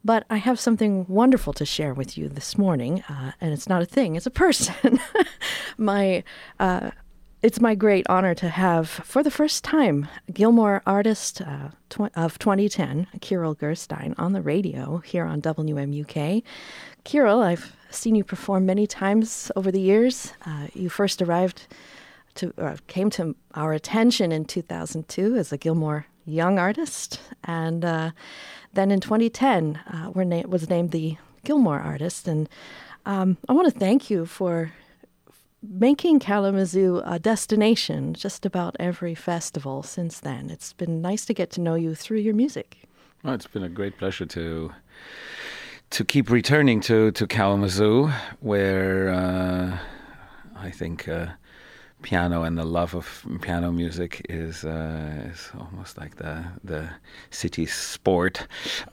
But I have something wonderful to share with you this morning, and it's not a thing, it's a person. my It's my great honor to have, for the first time, Gilmore artist of 2010, Kirill Gerstein, on the radio here on WMUK. Kirill, I've seen you perform many times over the years. You first came to our attention in 2002 as a Gilmore Young artist, and then in 2010 was named the Gilmore Artist. And I want to thank you for making Kalamazoo a destination just about every festival since then. It's been nice to get to know you through your music. Well, it's been a great pleasure to keep returning to Kalamazoo, where I think piano and the love of piano music is almost like the city's sport.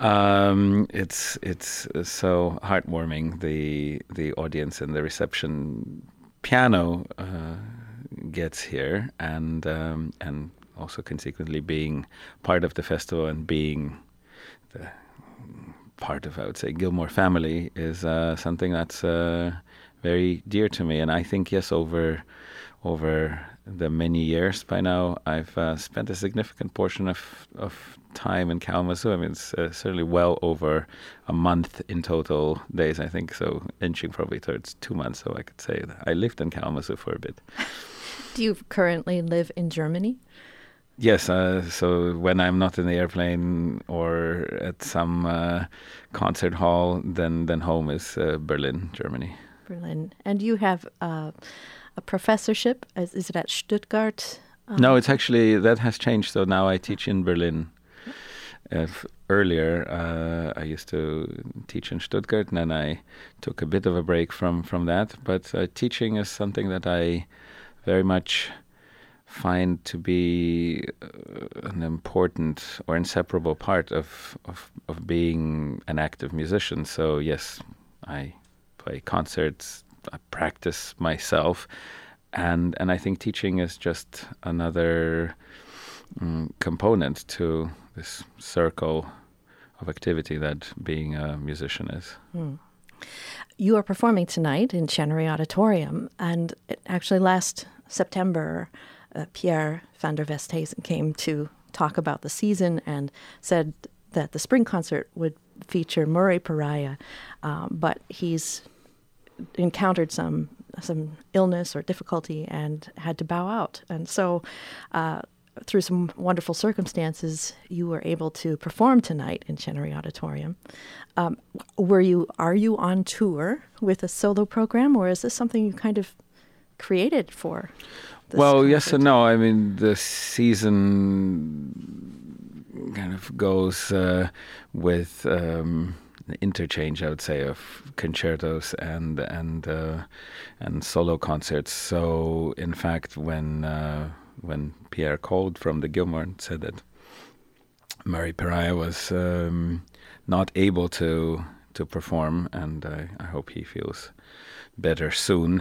It's so heartwarming, the audience and the reception piano gets here, and also consequently being part of the festival and being the part of, I would say, Gilmore family is something that's very dear to me. And I think, yes, over the many years by now, I've spent a significant portion of time in Kalamazoo. I mean, it's certainly well over a month in total days, I think, so inching probably towards 2 months, so I could say that I lived in Kalamazoo for a bit. Do you currently live in Germany? Yes, so when I'm not in the airplane or at some concert hall, then home is Berlin, Germany. Berlin. And you have a professorship, is it at Stuttgart? No, it's actually, that has changed, so now I teach in Berlin. Earlier, I used to teach in Stuttgart, and then I took a bit of a break from that. But teaching is something that I very much find to be an important or inseparable part of being an active musician. So yes, I play concerts, I practice myself, and I think teaching is just another component to this circle of activity that being a musician is. You are performing tonight in Chenery Auditorium, and actually last September, Pierre van der Westhuizen came to talk about the season and said that the spring concert would feature Murray Pariah, but he's encountered some illness or difficulty and had to bow out. And so through some wonderful circumstances, you were able to perform tonight in Chenery Auditorium. Are you on tour with a solo program, or is this something you kind of created for this concert? Yes and no. I mean, the season kind of goes with the interchange, I would say, of concertos and solo concerts. So, in fact, when Pierre called from the Gilmore and said that Murray Pariah was not able to perform, and I hope he feels better soon.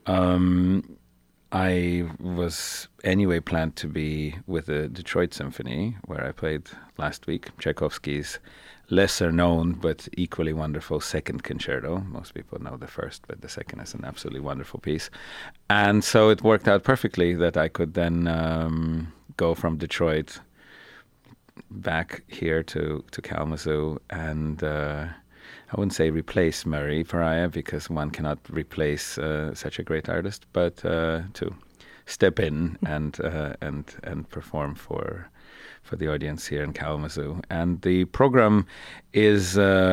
I was anyway planned to be with the Detroit Symphony, where I played last week, Tchaikovsky's lesser known but equally wonderful second concerto. Most people know the first, but the second is an absolutely wonderful piece. And so it worked out perfectly that I could then go from Detroit back here to Kalamazoo and I wouldn't say replace Murray Pariah, because one cannot replace such a great artist, but to step in and perform for the audience here in Kalamazoo. And the program is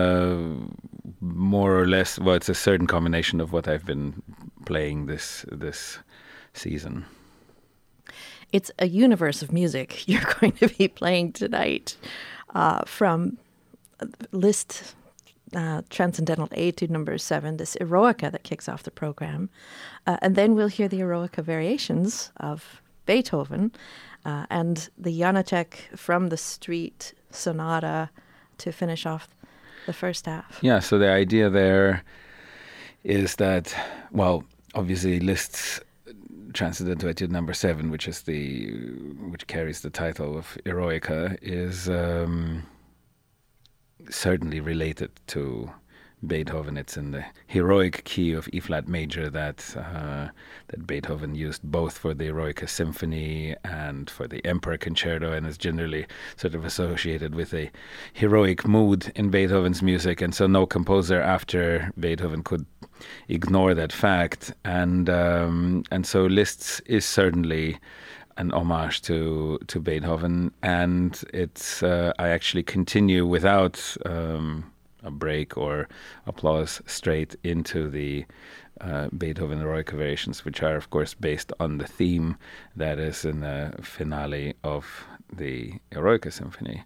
more or less, well, it's a certain combination of what I've been playing this season. It's a universe of music you're going to be playing tonight, from Liszt Transcendental Etude Number 7, this Eroica that kicks off the program. And then we'll hear the Eroica variations of Beethoven and the Janacek from the Street Sonata to finish off the first half. Yeah, so the idea there is that, well, obviously Liszt's Transcendental Etude Number 7, which carries the title of Eroica, is certainly related to Beethoven. It's in the heroic key of E flat major that Beethoven used both for the Eroica Symphony and for the Emperor Concerto, and is generally sort of associated with a heroic mood in Beethoven's music. And so no composer after Beethoven could ignore that fact. And so Liszt is certainly an homage to Beethoven, and it's I actually continue without a break or applause straight into the Beethoven Eroica variations, which are of course based on the theme that is in the finale of the Eroica Symphony.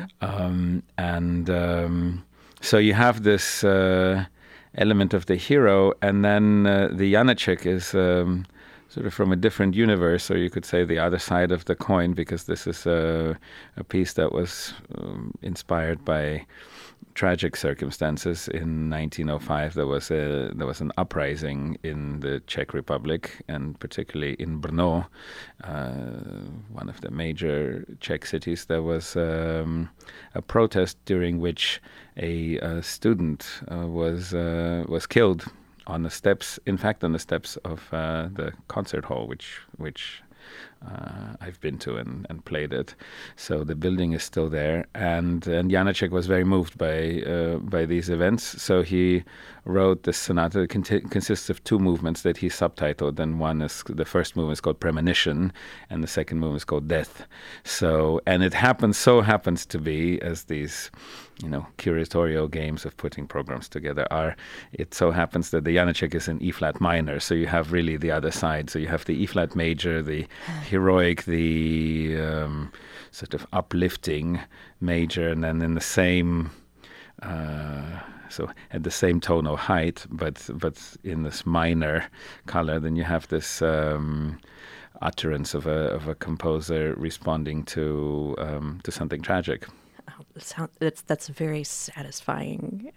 So you have this element of the hero, and then the Janacek is sort of from a different universe, or you could say the other side of the coin, because this is a piece that was inspired by tragic circumstances. In 1905, there was an uprising in the Czech Republic, and particularly in Brno, one of the major Czech cities. There was a protest during which a student was killed on the steps. In fact, on the steps of the concert hall, which I've been to and played it. So the building is still there, and Janacek was very moved by these events. So he wrote this sonata. It consists of two movements that he subtitled, and the first movement is called Premonition, and the second movement is called Death. So, and it happens to be, as these curatorial games of putting programs together are, it so happens that the Janacek is in E flat minor, so you have really the other side. So you have the E flat major, the heroic, the sort of uplifting major, and then in the same so at the same tonal height, but in this minor color, then you have this utterance of a composer responding to something tragic. That's a very satisfying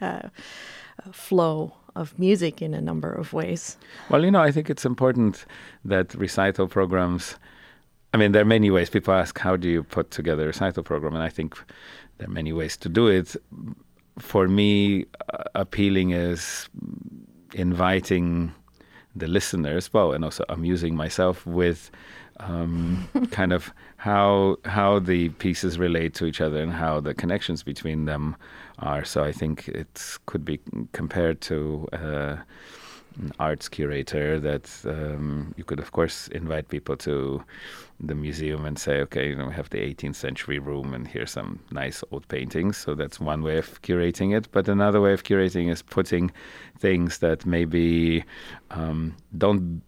flow of music in a number of ways. Well, I think it's important that recital programs, there are many ways. People ask, how do you put together a recital program? And I think there are many ways to do it. For me, appealing is inviting the listeners, and also amusing myself with kind of how the pieces relate to each other and how the connections between them are. So I think it could be compared to an arts curator that you could, of course, invite people to the museum and say, okay, we have the 18th century room and here's some nice old paintings. So that's one way of curating it. But another way of curating is putting things that maybe don't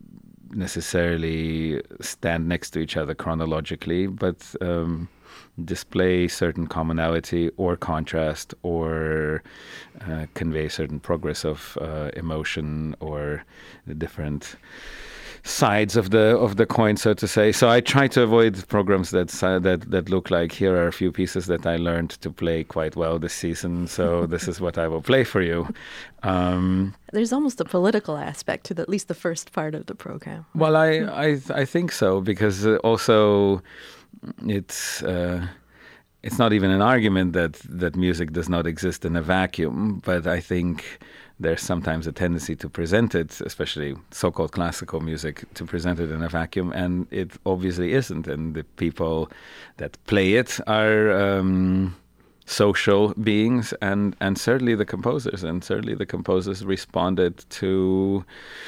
necessarily stand next to each other chronologically, but display certain commonality or contrast, or convey certain progress of emotion, or the different sides of the coin, so to say. So I try to avoid programs that look like, here are a few pieces that I learned to play quite well this season, so this is what I will play for you. There's almost a political aspect to at least the first part of the program. Right? Well, I think so, because also it's not even an argument that music does not exist in a vacuum, but I think there's sometimes a tendency to present it, especially so-called classical music, to present it in a vacuum, and it obviously isn't. And the people that play it are social beings, and certainly the composers, responded to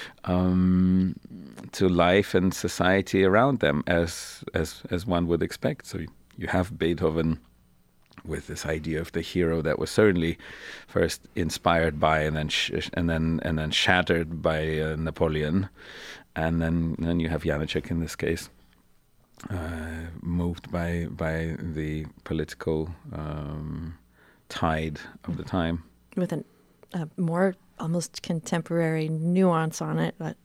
life and society around them as one would expect. So you have Beethoven with this idea of the hero that was certainly first inspired by and then shattered by Napoleon, and then you have Janacek in this case, moved by the political tide of the time, with a more almost contemporary nuance on it, but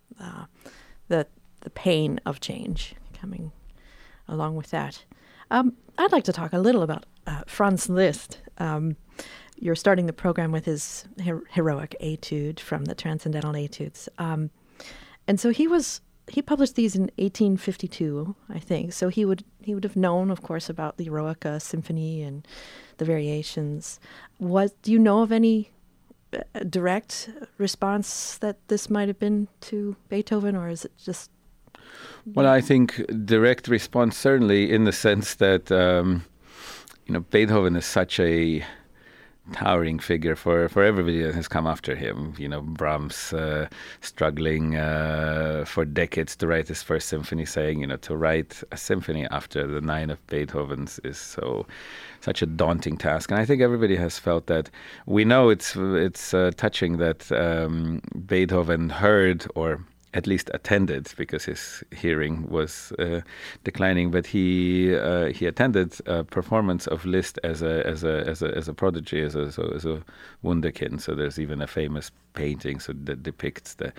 the pain of change coming along with that. I'd like to talk a little about Franz Liszt. You're starting the program with his heroic etude from the Transcendental Etudes. And so he was he published these in 1852, I think. So he would have known, of course, about the Eroica Symphony and the variations. Do you know of any direct response that this might have been to Beethoven, or is it just? Well, I think direct response certainly, in the sense that Beethoven is such a towering figure for everybody that has come after him. Brahms struggling for decades to write his first symphony, saying, to write a symphony after the 9 of Beethoven's is such a daunting task. And I think everybody has felt that. We know it's touching that Beethoven heard, or at least attended, because his hearing was declining. But he attended a performance of Liszt as a prodigy, as a wunderkind. So there's even a famous painting that depicts the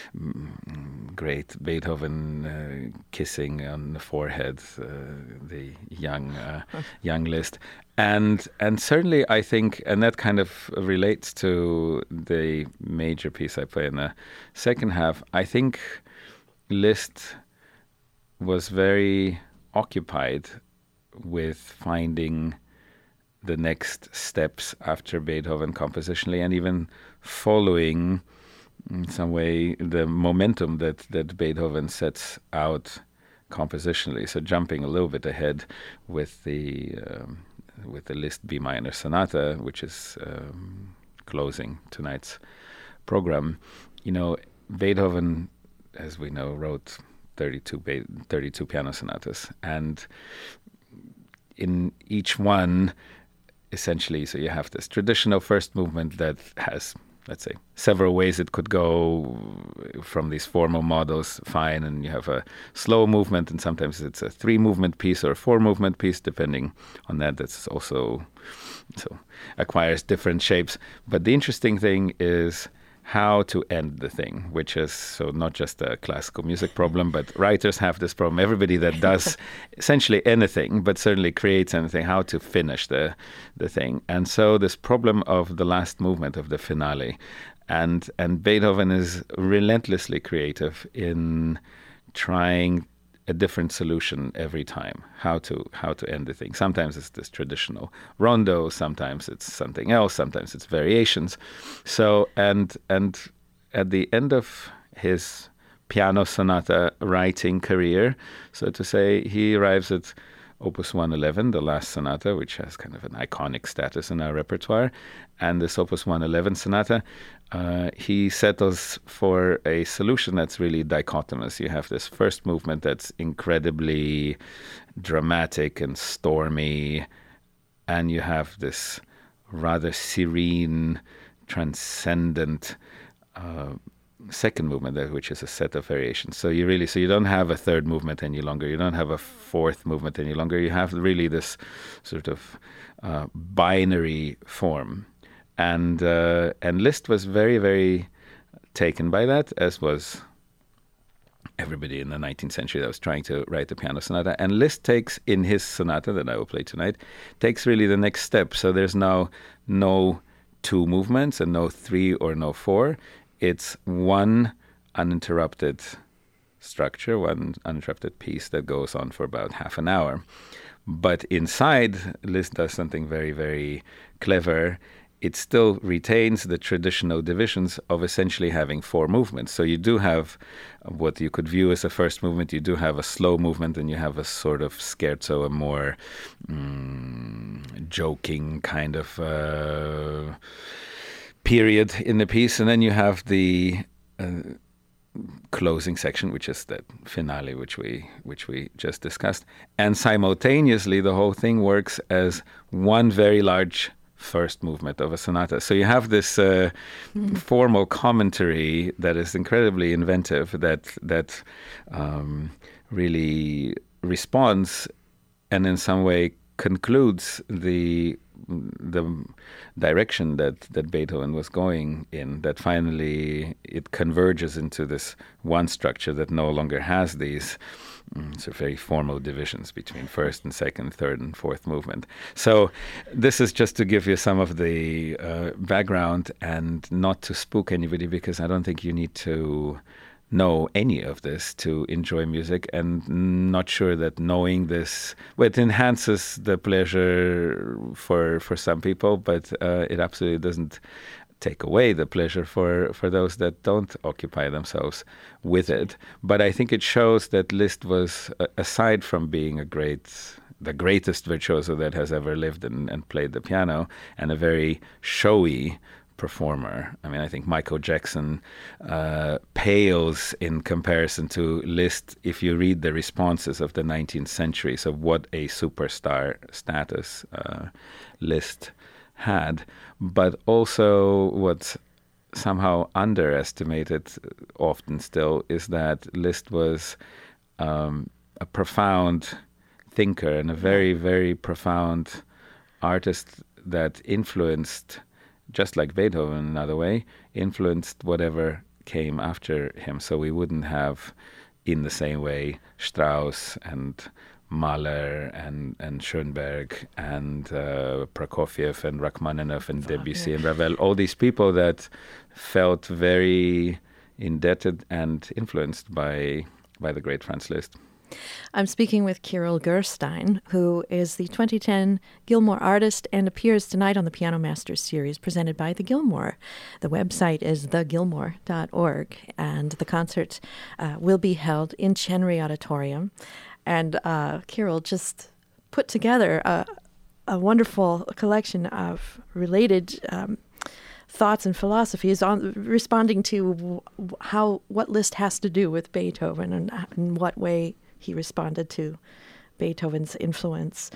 great Beethoven kissing on the forehead the young Liszt. And certainly, I think, and that kind of relates to the major piece I play in the second half. I think Liszt was very occupied with finding the next steps after Beethoven compositionally, and even following, in some way, the momentum that Beethoven sets out compositionally. So jumping a little bit ahead with the Liszt B minor sonata, which is closing tonight's program. Beethoven, as we know, wrote 32 piano sonatas, and in each one, essentially, so you have this traditional first movement that has, let's say, several ways it could go from these formal models, fine, and you have a slow movement, and sometimes it's a 3-movement piece or a 4-movement piece, depending on that. That's also, so acquires different shapes. But the interesting thing is how to end the thing, which is so not just a classical music problem, but writers have this problem. Everybody that does essentially anything, but certainly creates anything, how to finish the thing. And so this problem of the last movement of the finale, and Beethoven is relentlessly creative in trying a different solution every time, how to end the thing. Sometimes it's this traditional rondo, sometimes it's something else, sometimes it's variations. So and at the end of his piano sonata writing career, so to say, he arrives at Opus 111, the last sonata, which has kind of an iconic status in our repertoire. And this Opus 111 sonata, he settles for a solution that's really dichotomous. You have this first movement that's incredibly dramatic and stormy, and you have this rather serene, transcendent second movement, which is a set of variations. So you don't have a third movement any longer. You don't have a fourth movement any longer. You have really this sort of binary form. And Liszt was very, very taken by that, as was everybody in the 19th century that was trying to write a piano sonata. And Liszt takes, in his sonata that I will play tonight, takes really the next step. So there's now no 2 movements and no 3 or no 4. It's one uninterrupted structure, one uninterrupted piece that goes on for about half an hour. But inside, Liszt does something very, very clever. It still retains the traditional divisions of essentially having 4 movements. So you do have what you could view as a first movement, you do have a slow movement, and you have a sort of scherzo, a more joking kind of period in the piece. And then you have the closing section, which is that finale, which we just discussed. And simultaneously, the whole thing works as one very large first movement of a sonata. So you have this formal commentary that is incredibly inventive, that really responds and in some way concludes the direction that Beethoven was going in, that finally it converges into this one structure that no longer has these sort of very formal divisions between first and second, third and fourth movement. So this is just to give you some of the background and not to spook anybody, because I don't think you need to know any of this to enjoy music, and not sure that knowing this, well, it enhances the pleasure for some people, but it absolutely doesn't take away the pleasure for those that don't occupy themselves with it. But I think it shows that Liszt was, aside from being the greatest virtuoso that has ever lived and played the piano, and a very showy performer. I mean, I think Michael Jackson pales in comparison to Liszt if you read the responses of the 19th century. So what a superstar status Liszt had. But also what's somehow underestimated often still is that Liszt was a profound thinker and a very, very profound artist that influenced, just like Beethoven in another way, influenced whatever came after him. So we wouldn't have, in the same way, Strauss and Mahler and Schoenberg and Prokofiev and Rachmaninoff and Debussy and Ravel, all these people that felt very indebted and influenced by the great Franz Liszt. I'm speaking with Kirill Gerstein, who is the 2010 Gilmore Artist and appears tonight on the Piano Masters series presented by the Gilmore. The website is thegilmore.org, and the concert will be held in Chenery Auditorium. And Kirill just put together a wonderful collection of related thoughts and philosophies on responding to what Liszt has to do with Beethoven and in what way he responded to Beethoven's influence.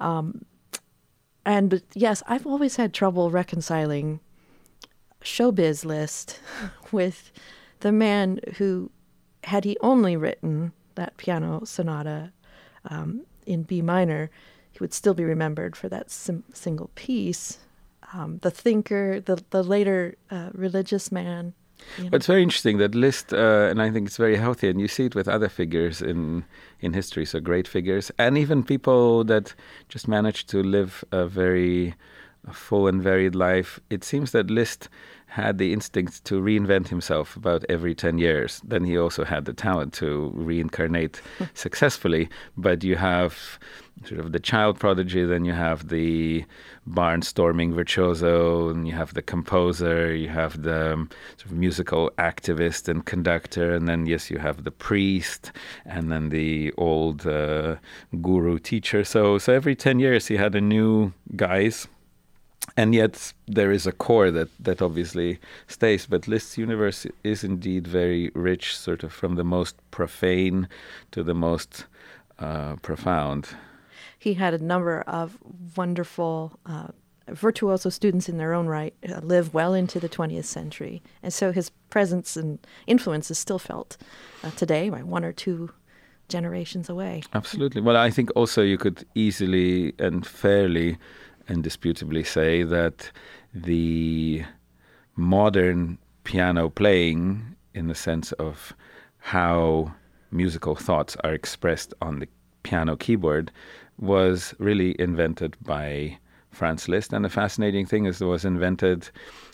And yes, I've always had trouble reconciling showbiz Liszt with the man who, had he only written that piano sonata in B minor, he would still be remembered for that single piece. The thinker, the later religious man. You know. But it's very interesting that Liszt, and I think it's very healthy, and you see it with other figures in history, so great figures, and even people that just managed to live a very full and varied life. It seems that Liszt had the instinct to reinvent himself about every 10 years. Then he also had the talent to reincarnate successfully. But you have sort of the child prodigy, then you have the barnstorming virtuoso, and you have the composer, you have the sort of musical activist and conductor, and then, yes, you have the priest, and then the old guru teacher. So every 10 years he had a new guise. And yet there is a core that obviously stays. But Liszt's universe is indeed very rich, sort of from the most profane to the most profound. He had a number of wonderful virtuoso students in their own right live well into the 20th century. And so his presence and influence is still felt today by one or two generations away. Absolutely. Well, I think also you could easily and fairly indisputably say that the modern piano playing, in the sense of how musical thoughts are expressed on the piano keyboard, was really invented by Franz Liszt. And the fascinating thing is it was invented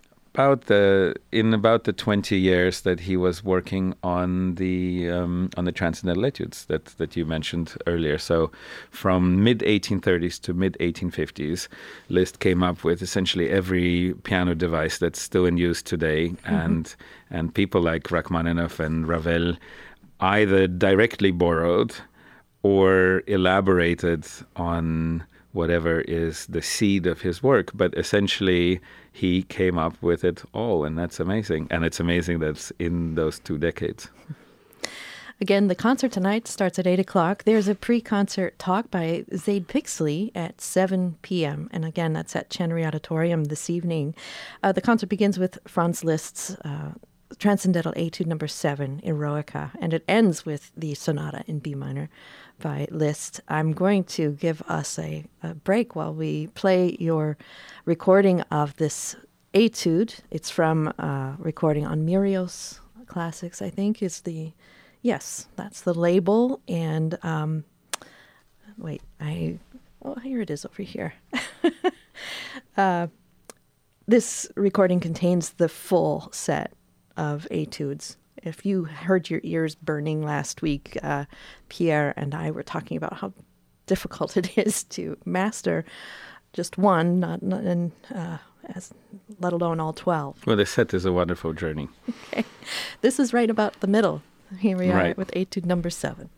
in about the 20 years that he was working on the Transcendental Etudes that you mentioned earlier. So from mid-1830s to mid-1850s, Liszt came up with essentially every piano device that's still in use today. Mm-hmm. And people like Rachmaninoff and Ravel either directly borrowed or elaborated on whatever is the seed of his work, but essentially he came up with it all, and that's amazing. And it's amazing that's in those 2 decades. Again, the concert tonight starts at 8 o'clock. There's a pre-concert talk by Zaid Pixley at 7 p.m. And again, that's at Chenery Auditorium this evening. The concert begins with Franz Liszt's Transcendental Etude No. 7, Eroica, and it ends with the sonata in B minor by Liszt. I'm going to give us a break while we play your recording of this etude. It's from recording on Mirios Classics, I think, is the... Yes, that's the label. And here it is over here. This recording contains the full set of etudes If you heard your ears burning last week, Pierre and I were talking about how difficult it is to master just one, let alone all 12. Well, the set is a wonderful journey. Okay. This is right about the middle. Here we are Right. with Etude number 7.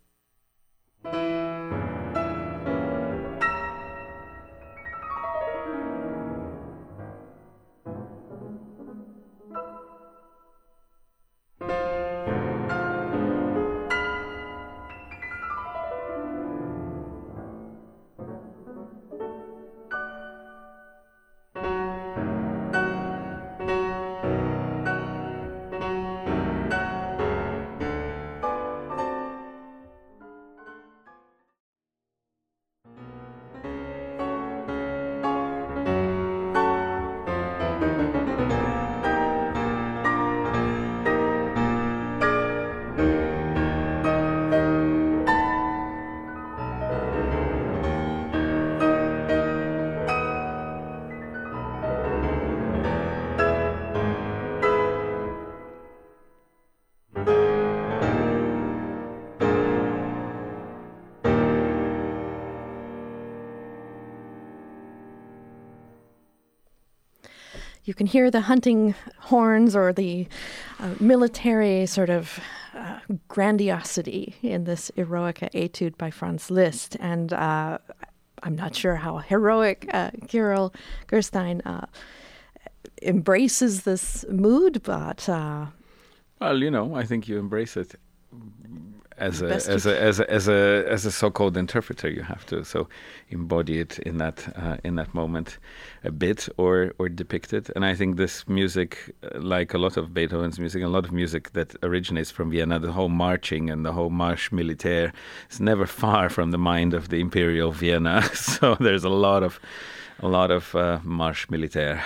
You can hear the hunting horns or the military sort of grandiosity in this Eroica etude by Franz Liszt. And I'm not sure how heroic Kirill Gerstein embraces this mood, but... Well, I think you embrace it as Best a so-called interpreter. You have to so embody it in that moment a bit or depict it. And I think this music, like a lot of Beethoven's music, a lot of music that originates from Vienna, the whole marching and the whole Marche Militaire is never far from the mind of the Imperial Vienna. So there's a lot of Marche Militaire.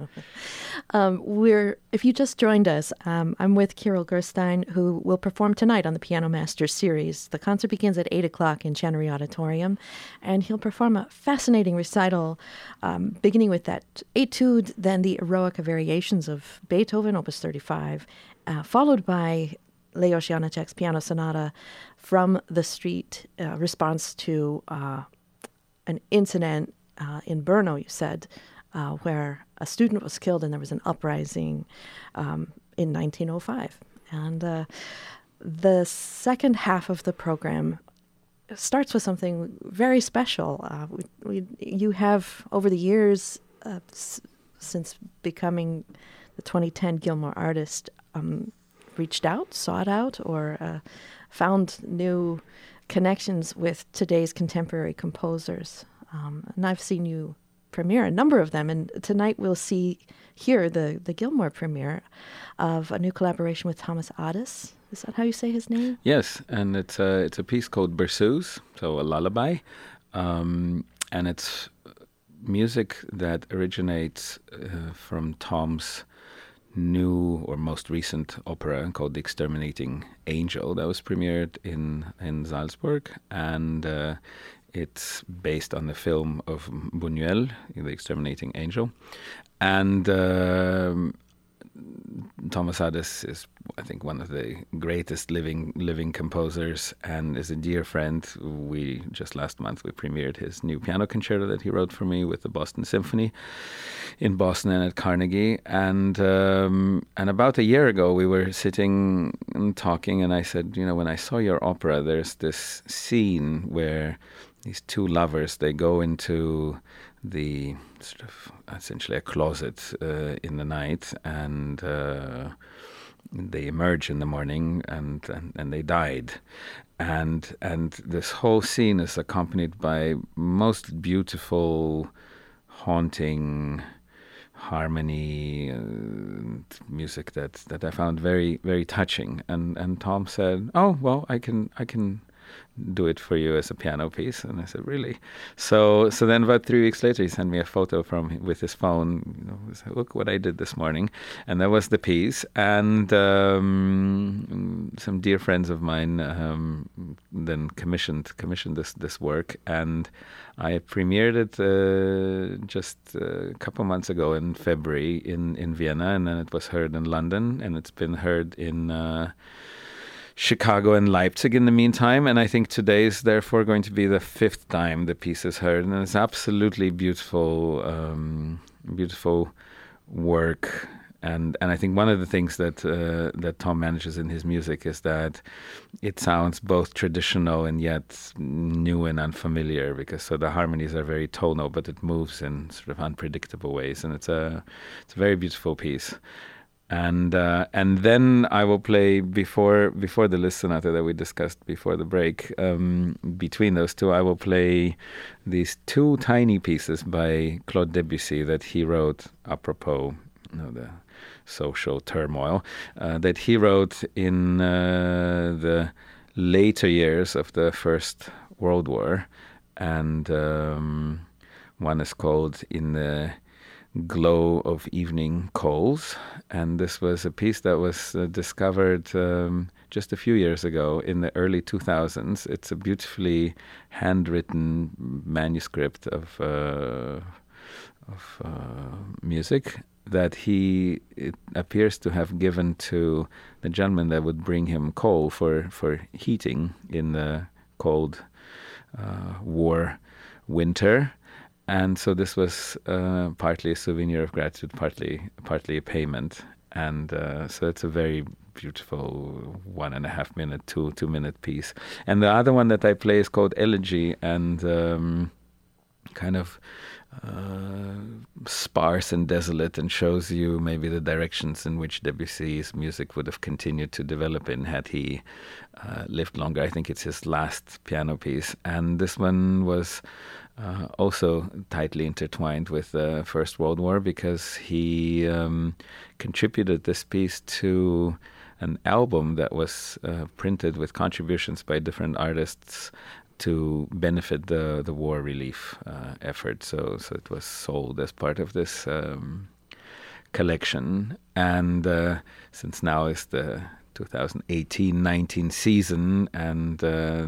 If you just joined us, I'm with Kirill Gerstein, who will perform tonight on the Piano Masters series. The concert begins at 8 o'clock in Channery Auditorium, and he'll perform a fascinating recital, beginning with that etude, then the Eroica variations of Beethoven, Opus 35, followed by Leos Janáček's Piano Sonata from the street, response to an incident in Brno, you said, where a student was killed and there was an uprising in 1905. And the second half of the program starts with something very special. You have, over the years, since becoming the 2010 Gilmore Artist, reached out, sought out, or found new connections with today's contemporary composers. And I've seen you premiere a number of them, and tonight we'll hear the Gilmore premiere of a new collaboration with Thomas Adès. Is that how you say his name? Yes, and it's a piece called Berceuse, so a lullaby, and it's music that originates from Tom's new or most recent opera called The Exterminating Angel that was premiered in Salzburg, and it's based on the film of Buñuel, The Exterminating Angel. And Thomas Adès is, I think, one of the greatest living composers and is a dear friend. Just last month we premiered his new piano concerto that he wrote for me with the Boston Symphony in Boston and at Carnegie. And about a year ago we were sitting and talking, and I said, when I saw your opera, there's this scene where these two lovers, they go into the sort of essentially a closet in the night, and they emerge in the morning, and they died, and this whole scene is accompanied by most beautiful, haunting harmony, music that I found very, very touching. And Tom said, "Oh well, I can do it for you as a piano piece. And I said, really? So then about 3 weeks later, he sent me a photo with his phone. He said, look what I did this morning. And that was the piece. And some dear friends of mine then commissioned this work. And I premiered it just a couple months ago in February in Vienna. And then it was heard in London. And it's been heard in Chicago and Leipzig in the meantime, and I think today is therefore going to be the 5th time the piece is heard, and it's absolutely beautiful, beautiful work. And I think one of the things that Tom manages in his music is that it sounds both traditional and yet new and unfamiliar, because so the harmonies are very tonal, but it moves in sort of unpredictable ways, and it's a very beautiful piece. And then I will play before the Liszt Sonata that we discussed before the break. Between those two, I will play these 2 tiny pieces by Claude Debussy that he wrote apropos the social turmoil that he wrote in the later years of the First World War, and one is called In the Glow of Evening Coals, and this was a piece that was discovered just a few years ago in the early 2000s. It's a beautifully handwritten manuscript of music that it appears to have given to the gentleman that would bring him coal for heating in the cold war winter. And so this was partly a souvenir of gratitude, partly a payment. And so it's a very beautiful 1.5 minute, 2 minute piece. And the other one that I play is called Elegy, and kind of sparse and desolate, and shows you maybe the directions in which Debussy's music would have continued to develop in had he lived longer. I think it's his last piano piece. And this one was also tightly intertwined with the First World War, because he contributed this piece to an album that was printed with contributions by different artists to benefit the war relief effort. So it was sold as part of this collection. And since now is the 2018-19 season, and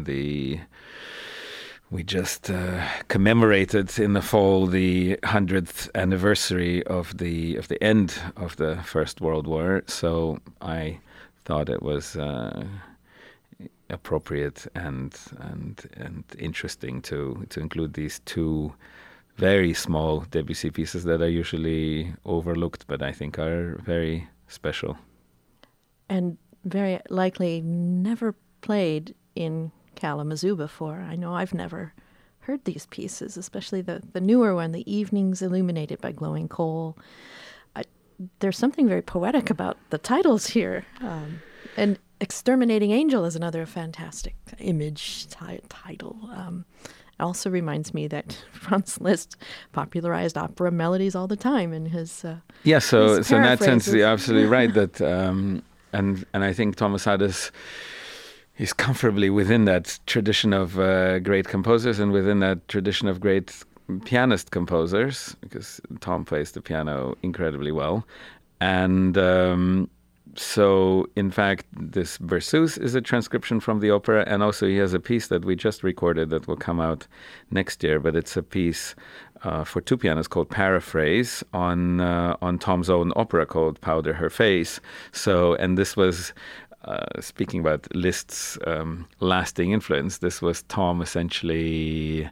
we just commemorated in the fall the 100th anniversary of the end of the First World War. So I thought it was appropriate and interesting to include these 2 very small Debussy pieces that are usually overlooked, but I think are very special. And very likely never played in Kalamazoo before. I know I've never heard these pieces, especially the newer one, The Evenings Illuminated by Glowing Coal. There's something very poetic about the titles here. And Exterminating Angel is another fantastic image title. It also reminds me that Franz Liszt popularized opera melodies all the time in his so in that sense, you're absolutely right. That and I think Thomas Adès is comfortably within that tradition of great composers, and within that tradition of great pianist composers, because Tom plays the piano incredibly well. And so, in fact, this Berceuse is a transcription from the opera, and also he has a piece that we just recorded that will come out next year, but it's a piece for 2 pianos called Paraphrase on Tom's own opera called Powder Her Face. So, and this was, speaking about Liszt's lasting influence, this was Tom essentially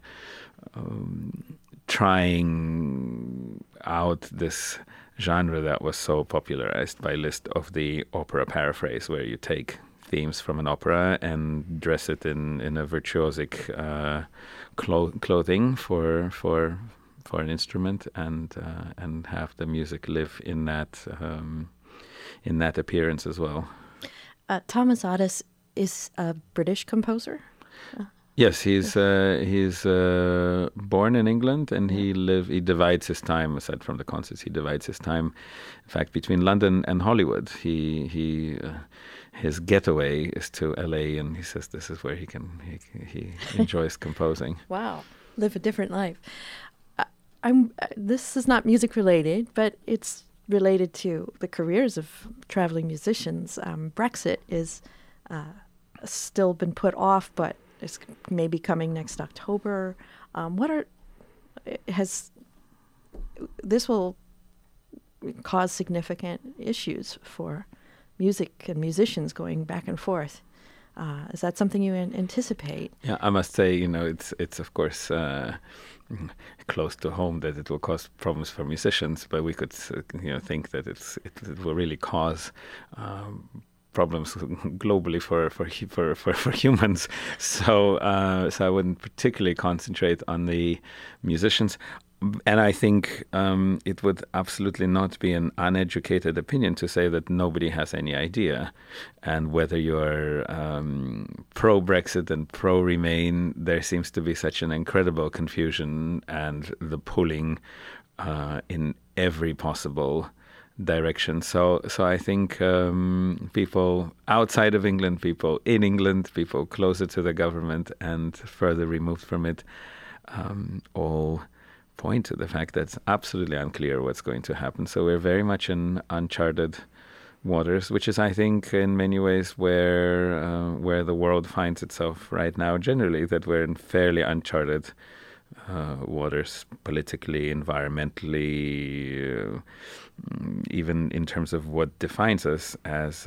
trying out this genre that was so popularized by Liszt of the opera paraphrase, where you take themes from an opera and dress it in a virtuosic clothing for an instrument, and have the music live in that appearance as well. Thomas Adès is a British composer? Yes, he's born in England, and he divides his time, aside from the concerts. He divides his time, in fact, between London and Hollywood. His getaway is to LA, and he says this is where he enjoys composing. Wow, live a different life. This is not music related, but it's related to the careers of traveling musicians. Brexit is still been put off, but it's maybe coming next October. This will cause significant issues for music and musicians going back and forth. Is that something you anticipate? Yeah, I must say, it's of course close to home that it will cause problems for musicians, but we could, think that it will really cause problems globally for humans. So I wouldn't particularly concentrate on the musicians. And I think it would absolutely not be an uneducated opinion to say that nobody has any idea. And whether you're pro-Brexit and pro-Remain, there seems to be such an incredible confusion and the pulling in every possible direction. So I think people outside of England, people in England, people closer to the government and further removed from it, all point to the fact that it's absolutely unclear what's going to happen. So we're very much in uncharted waters, which is, I think, in many ways where the world finds itself right now. Generally, that we're in fairly uncharted waters, politically, environmentally, even in terms of what defines us as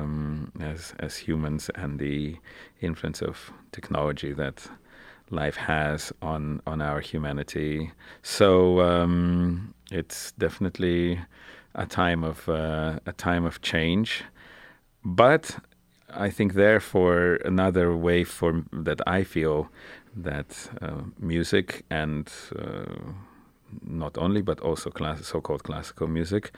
humans and the influence of technology that life has on our humanity. So it's definitely a time of change, but I think therefore another way that I feel that music and not only but also so-called classical music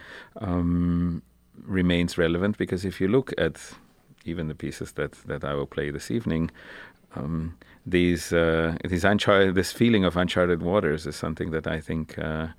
remains relevant, because if you look at even the pieces that I will play this evening, this feeling of uncharted waters is something that I think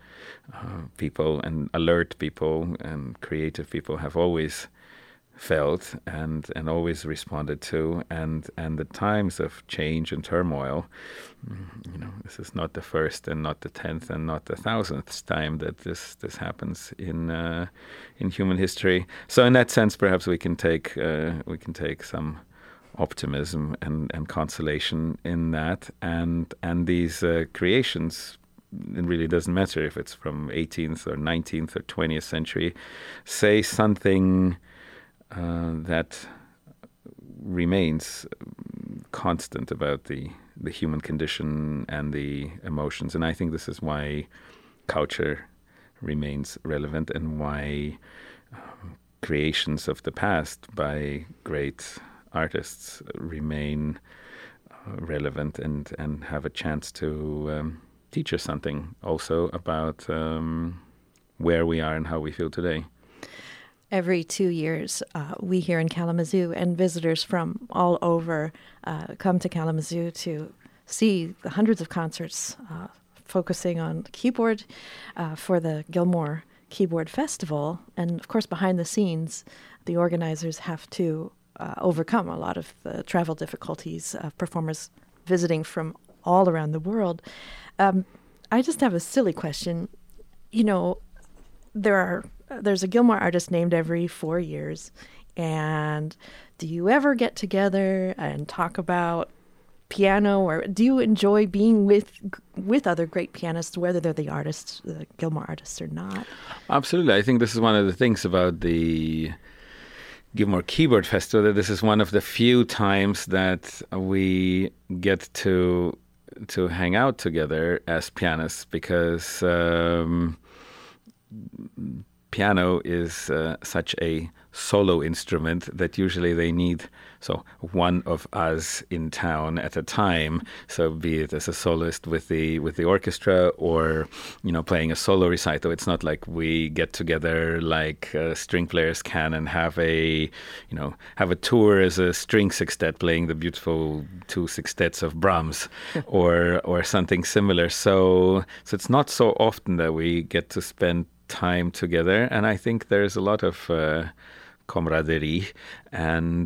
people and alert people and creative people have always felt and always responded to, and the times of change and turmoil. This is not the first and not the 10th and not the 1,000th time that this happens in human history. So in that sense, perhaps we can take some optimism and consolation in that, and these creations. It really doesn't matter if it's from 18th or 19th or 20th century, say something that remains constant about the human condition and the emotions. And I think this is why culture remains relevant, and why creations of the past by great artists remain relevant and have a chance to teach us something also about where we are and how we feel today. Every 2 years, we here in Kalamazoo and visitors from all over come to Kalamazoo to see the hundreds of concerts focusing on keyboard for the Gilmore Keyboard Festival. And of course, behind the scenes, the organizers have to overcome a lot of the travel difficulties of performers visiting from all around the world. I just have a silly question. There's a Gilmore artist named every 4 years, and do you ever get together and talk about piano, or do you enjoy being with other great pianists, whether they're the Gilmore artists or not? Absolutely. I think this is one of the things about the Gilmore Keyboard Festival, that this is one of the few times that we get to hang out together as pianists, because piano is such a solo instrument that usually they need one of us in town at a time. So be it as a soloist with the orchestra, or playing a solo recital. It's not like we get together like string players can and have a tour as a string sextet playing the beautiful two sextets of Brahms or something similar. So it's not so often that we get to spend time together, and I think there's a lot of camaraderie, and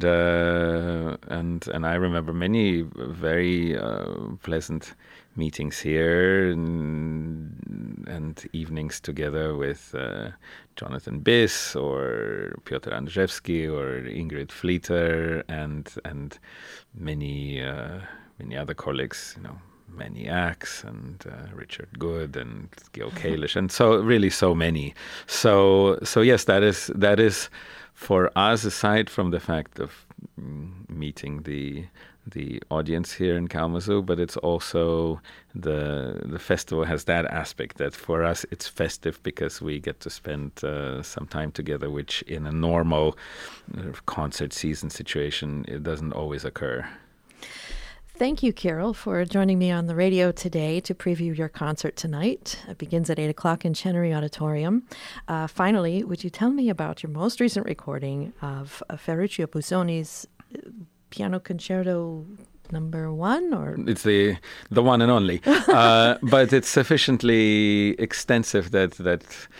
I remember many very pleasant meetings here and evenings together with Jonathan Biss or Piotr Andrzejewski or Ingrid Fleeter and many other colleagues, Manny Axe and Richard Good and Gil Kalish, and so really so many. So yes, that is for us, aside from the fact of meeting the audience here in Kalamazoo, but it's also the festival has that aspect that for us it's festive because we get to spend some time together, which in a normal concert season situation it doesn't always occur. Thank you, Kirill, for joining me on the radio today to preview your concert tonight. It begins at 8 o'clock in Chenery Auditorium. Finally, would you tell me about your most recent recording of Ferruccio Busoni's Piano Concerto number 1? Or it's the one and only, but it's sufficiently extensive that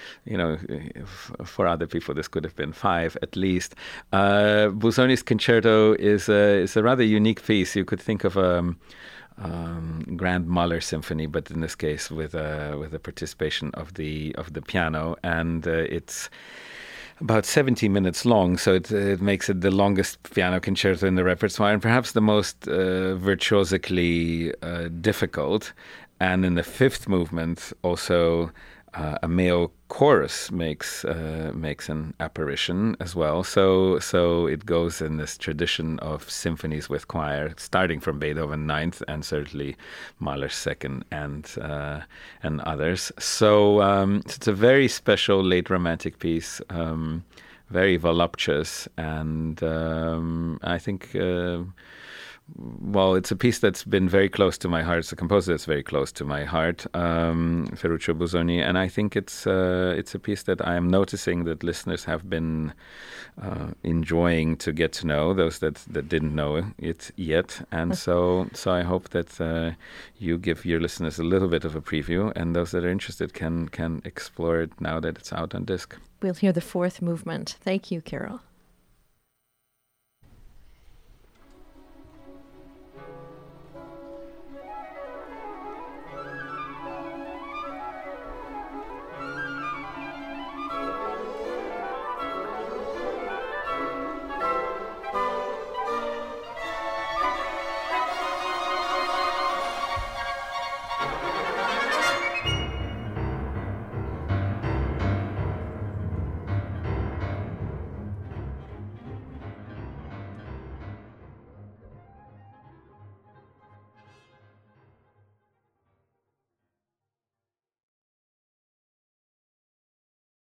for other people this could have been 5 at least. Busoni's Concerto is a rather unique piece. You could think of a Grand Mahler symphony, but in this case with a participation of the piano, and it's about 70 minutes long, so it makes it the longest piano concerto in the repertoire, and perhaps the most virtuosically difficult. And in the 5th movement, also a male chorus makes an apparition as well. So it goes in this tradition of symphonies with choir, starting from Beethoven 9th and certainly Mahler's 2nd and others. So it's a very special late romantic piece, very voluptuous, and I think. Well, it's a piece that's been very close to my heart. It's a composer that's very close to my heart, Ferruccio Busoni, and I think it's a piece that I am noticing that listeners have been enjoying to get to know, those that didn't know it yet. And so I hope that you give your listeners a little bit of a preview, and those that are interested can explore it now that it's out on disc. We'll hear the 4th movement. Thank you, Kirill.